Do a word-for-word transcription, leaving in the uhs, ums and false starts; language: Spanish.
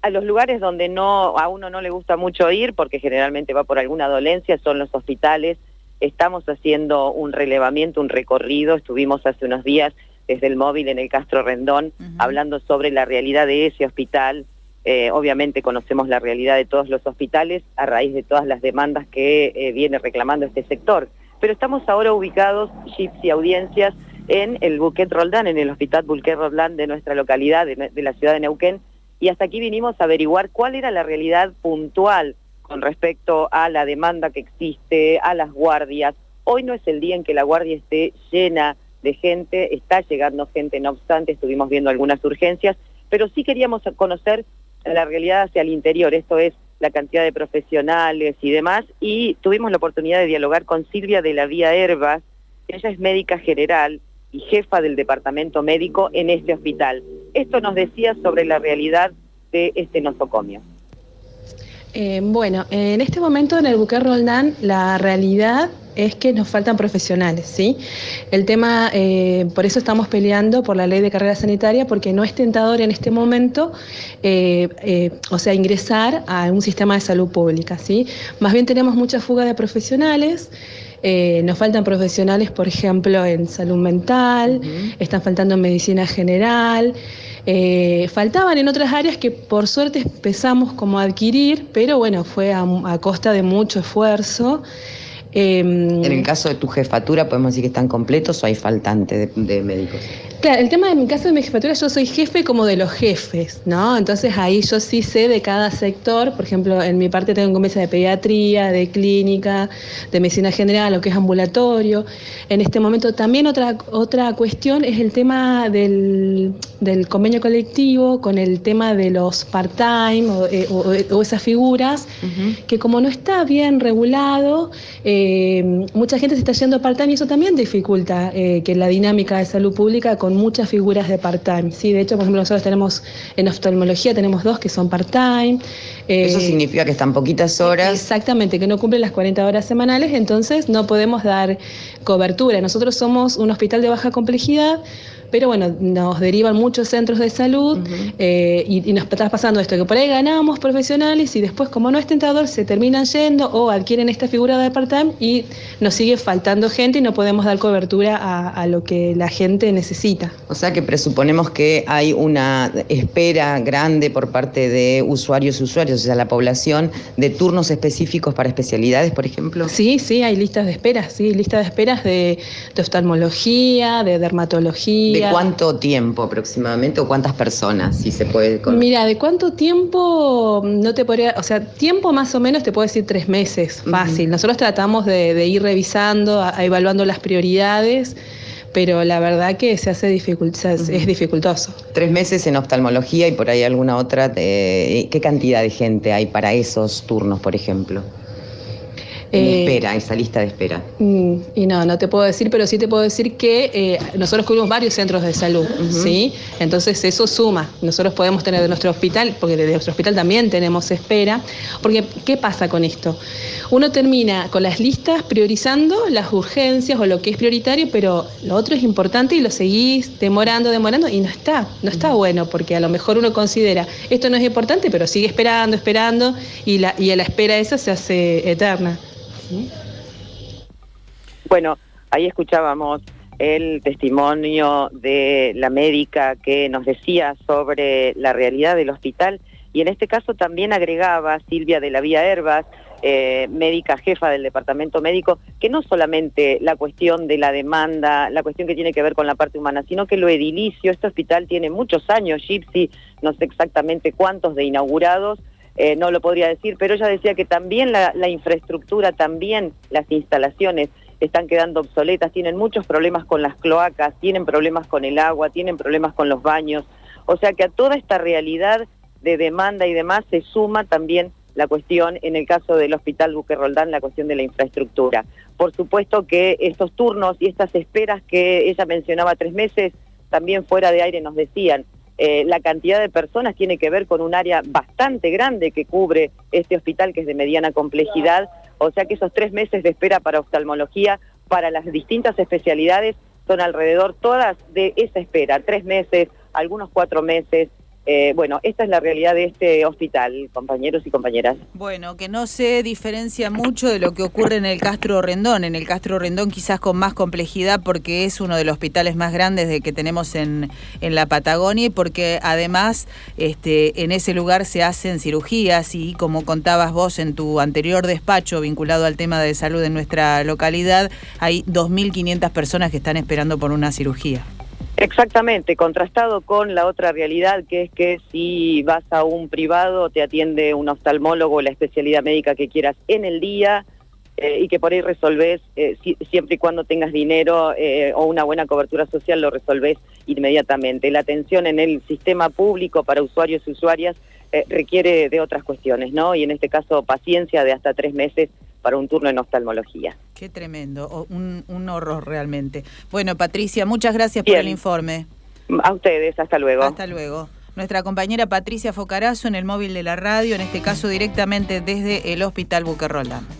a los lugares donde no a uno no le gusta mucho ir, porque generalmente va por alguna dolencia, son los hospitales. Estamos haciendo un relevamiento, un recorrido, estuvimos hace unos días desde el móvil en el Castro Rendón, uh-huh. hablando sobre la realidad de ese hospital. Eh, obviamente conocemos la realidad de todos los hospitales a raíz de todas las demandas que eh, viene reclamando este sector. Pero estamos ahora ubicados, Chips y audiencias, en el Bouquet Roldán, en el Hospital Bouquet Roldán de nuestra localidad, de, de la ciudad de Neuquén, y hasta aquí vinimos a averiguar cuál era la realidad puntual con respecto a la demanda que existe, a las guardias. Hoy no es el día en que la guardia esté llena de gente, está llegando gente, no obstante, estuvimos viendo algunas urgencias, pero sí queríamos conocer la realidad hacia el interior, esto es, la cantidad de profesionales y demás, y tuvimos la oportunidad de dialogar con Silvia de la Vía Herbas. Ella es médica general y jefa del departamento médico en este hospital. Esto nos decía sobre la realidad de este nosocomio. Eh, bueno, en este momento en el Bouquet Roldán la realidad es que nos faltan profesionales, ¿sí? El tema, eh, por eso estamos peleando por la ley de carrera sanitaria, porque no es tentador en este momento, eh, eh, o sea, ingresar a un sistema de salud pública, ¿sí? Más bien tenemos mucha fuga de profesionales. Eh, nos faltan profesionales, por ejemplo, en salud mental, uh-huh. están faltando en medicina general, eh, faltaban en otras áreas que por suerte empezamos como a adquirir, pero bueno, fue a, a costa de mucho esfuerzo. Eh, en el caso de tu jefatura, ¿podemos decir que están completos o hay faltantes de, de médicos? Claro, el tema de mi caso de mi jefatura, yo soy jefe como de los jefes, ¿no? Entonces ahí yo sí sé de cada sector. Por ejemplo, en mi parte tengo mesa de pediatría, de clínica, de medicina general, lo que es ambulatorio. En este momento también otra otra cuestión es el tema del, del convenio colectivo con el tema de los part-time o, eh, o, o esas figuras, uh-huh. que como no está bien regulado, eh, mucha gente se está yendo part-time y eso también dificulta eh, que la dinámica de salud pública con muchas figuras de part-time, ¿sí? De hecho, por ejemplo, nosotros tenemos en oftalmología tenemos dos que son part-time. Eh, Eso significa que están poquitas horas. Exactamente, que no cumplen las cuarenta horas semanales, entonces no podemos dar cobertura. Nosotros somos un hospital de baja complejidad, pero bueno, nos derivan muchos centros de salud, uh-huh. eh, y, y nos está pasando esto, que por ahí ganamos profesionales y después, como no es tentador, se terminan yendo o adquieren esta figura de part-time y nos sigue faltando gente y no podemos dar cobertura a, a lo que la gente necesita. O sea que presuponemos que hay una espera grande por parte de usuarios y usuarios, o sea, la población, de turnos específicos para especialidades, por ejemplo. Sí, sí, hay listas de esperas, sí, listas de esperas de, de oftalmología, de dermatología. ¿De cuánto tiempo aproximadamente o cuántas personas, si se puede conocer? Mira, ¿de cuánto tiempo? No te podría, o sea, tiempo más o menos te puedo decir tres meses, fácil. Uh-huh. Nosotros tratamos de, de ir revisando, a, a evaluando las prioridades, pero la verdad que se hace dificult, uh-huh. es dificultoso. Tres meses en oftalmología y por ahí alguna otra, de, ¿qué cantidad de gente hay para esos turnos, por ejemplo? En eh, espera, esa lista de espera. Y no, no te puedo decir, pero sí te puedo decir que eh, nosotros cubrimos varios centros de salud, uh-huh. ¿sí? Entonces eso suma. Nosotros podemos tener de nuestro hospital, porque de nuestro hospital también tenemos espera, porque ¿qué pasa con esto? Uno termina con las listas priorizando las urgencias o lo que es prioritario, pero lo otro es importante y lo seguís demorando, demorando, y no está, no está uh-huh. bueno, porque a lo mejor uno considera, esto no es importante, pero sigue esperando, esperando, y, la, y a la espera esa se hace eterna. ¿Sí? Bueno, ahí escuchábamos el testimonio de la médica que nos decía sobre la realidad del hospital y en este caso también agregaba Silvia de la Vía Herbas, eh, médica jefa del departamento médico, que no solamente la cuestión de la demanda, la cuestión que tiene que ver con la parte humana, sino que lo edilicio, este hospital tiene muchos años, Gypsy, no sé exactamente cuántos de inaugurados, Eh, no lo podría decir, pero ella decía que también la, la infraestructura, también las instalaciones están quedando obsoletas, tienen muchos problemas con las cloacas, tienen problemas con el agua, tienen problemas con los baños, o sea que a toda esta realidad de demanda y demás se suma también la cuestión, en el caso del Hospital Bouquet Roldán, la cuestión de la infraestructura. Por supuesto que estos turnos y estas esperas que ella mencionaba tres meses, también fuera de aire nos decían, Eh, la cantidad de personas tiene que ver con un área bastante grande que cubre este hospital, que es de mediana complejidad, o sea que esos tres meses de espera para oftalmología, para las distintas especialidades, son alrededor todas de esa espera, tres meses, algunos cuatro meses, Eh, bueno, esta es la realidad de este hospital, compañeros y compañeras. Bueno, que no se diferencia mucho de lo que ocurre en el Castro Rendón, en el Castro Rendón quizás con más complejidad porque es uno de los hospitales más grandes de que tenemos en, en la Patagonia y porque además este, en ese lugar se hacen cirugías y como contabas vos en tu anterior despacho vinculado al tema de salud en nuestra localidad, hay dos mil quinientas personas que están esperando por una cirugía. Exactamente, contrastado con la otra realidad, que es que si vas a un privado te atiende un oftalmólogo, la especialidad médica que quieras en el día, eh, y que por ahí resolvés, eh, si, siempre y cuando tengas dinero eh, o una buena cobertura social, lo resolvés inmediatamente. La atención en el sistema público para usuarios y usuarias eh, requiere de otras cuestiones, ¿no? Y en este caso paciencia de hasta tres meses para un turno en oftalmología. Qué tremendo, un, un horror realmente. Bueno, Patricia, muchas gracias Bien. por el informe. A ustedes, hasta luego. Hasta luego. Nuestra compañera Patricia Focarazo en el móvil de la radio, en este caso directamente desde el Hospital Buque Roldán.